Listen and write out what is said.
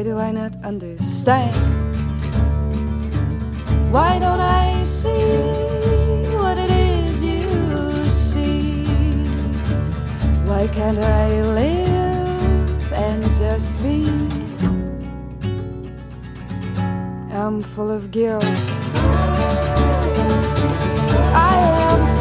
do I not understand? Why don't I see what it is you see? Why can't I live and just be? I'm full of guilt. I am